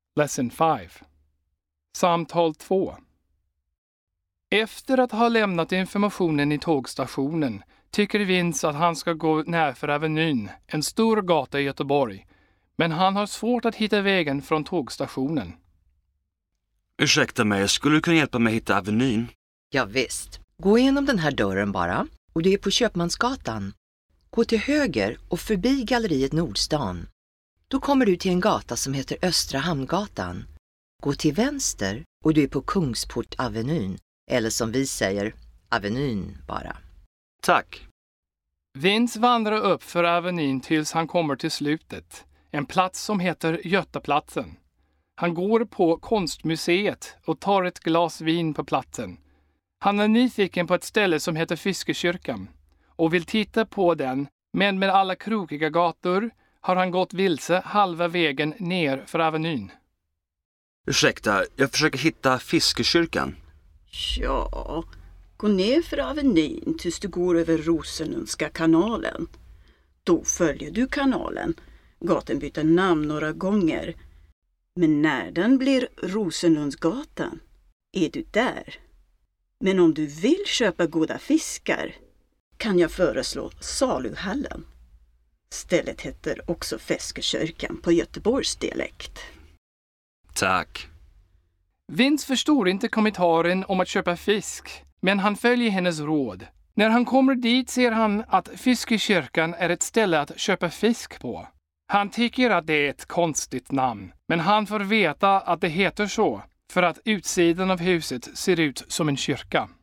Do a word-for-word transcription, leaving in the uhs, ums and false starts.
Lesson fem. Samtal två. Efter att ha lämnat informationen i tågstationen tycker Vince att han ska gå närför Avenyn, en stor gata i Göteborg. Men han har svårt att hitta vägen från tågstationen. Ursäkta mig, skulle du kunna hjälpa mig hitta Avenyn? Ja visst. Gå igenom den här dörren bara och du är på Köpmansgatan. Gå till höger och förbi galleriet Nordstan. Då kommer du till en gata som heter Östra Hamngatan. Gå till vänster och du är på Kungsport-Avenyn. Eller som vi säger, Avenyn bara. Tack. Vince vandrar upp för Avenyn tills han kommer till slutet. En plats som heter Götaplatsen. Han går på Konstmuseet och tar ett glas vin på platsen. Han är nyfiken på ett ställe som heter Fiskekyrkan och vill titta på den, men med alla krokiga gator har han gått vilse halva vägen ner för Avenyn. Ursäkta, jag försöker hitta Fiskekyrkan. Ja, gå ner för Avenyn tills du går över Rosenlundska kanalen. Då följer du kanalen. Gatan byter namn några gånger. Men när den blir Rosenlundsgatan är du där. Men om du vill köpa goda fiskar kan jag föreslå Saluhallen. Stället heter också Fiskekyrkan på Göteborgs dialekt. Tack. Vince förstår inte kommentaren om att köpa fisk, men han följer hennes råd. När han kommer dit ser han att Fiskekyrkan är ett ställe att köpa fisk på. Han tycker att det är ett konstigt namn, men han får veta att det heter så för att utsidan av huset ser ut som en kyrka.